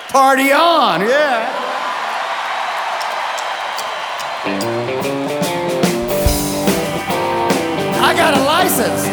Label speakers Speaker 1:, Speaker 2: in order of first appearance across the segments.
Speaker 1: Party on, yeah. I got a license.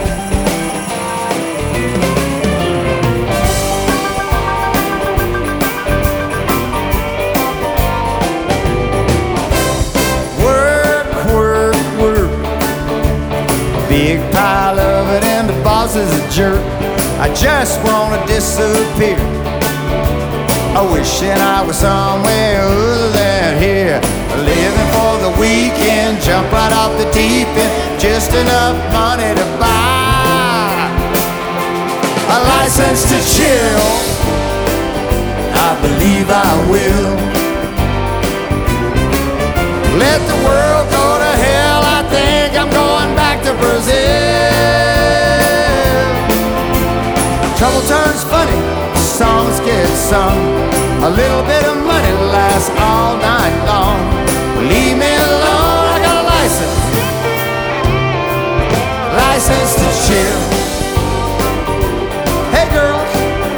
Speaker 1: Big pile of it and the boss is a jerk. I just wanna disappear. I wishing I was somewhere other than here, living for the weekend, jump right off the deep end, just enough money to buy a license to chill. I believe I will. Let the world go to hell. I think I'm going back to Brazil. Trouble turns funny, songs get sung. A little bit of money lasts all night long. Leave me alone, I got a license. License to chill. Hey girls.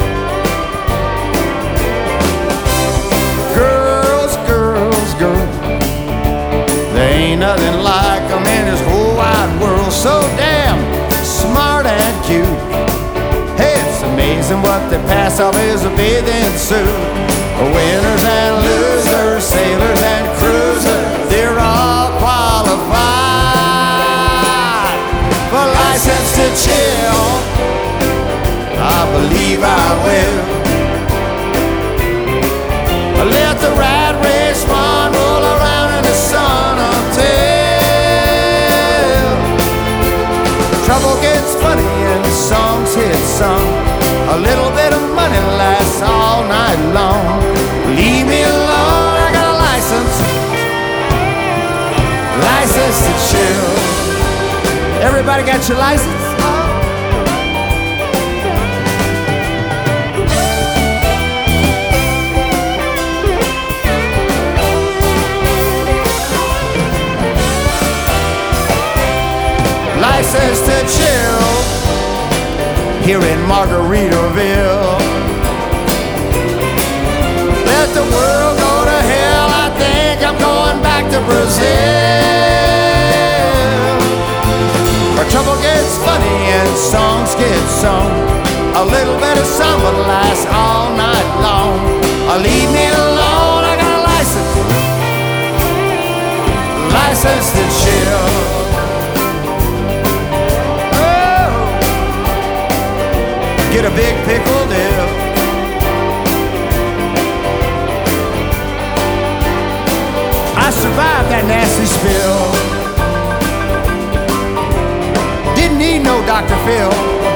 Speaker 1: Girls, girls, girls. There ain't nothing like them in this whole wide world. So damn smart and cute. Hey, it's amazing what they pass off as a bathing suit. Winners and losers, sailors and cruisers, they're all qualified for license to chill. I believe I will. Let the rat race one roll around in the sun until trouble gets funny and songs hit sung. A little bit of money lasts all night long. Leave me alone, I got a license. License to chill. Everybody got your license? License to chill here in Margaritaville. Let the world go to hell. I think I'm going back to Brazil. Our trouble gets funny and songs get sung. A little bit of summer lasts all night long. Leave me alone, I got a license. License to chill. Get a big pickle dip. I survived that nasty spill. Didn't need no Dr. Phil.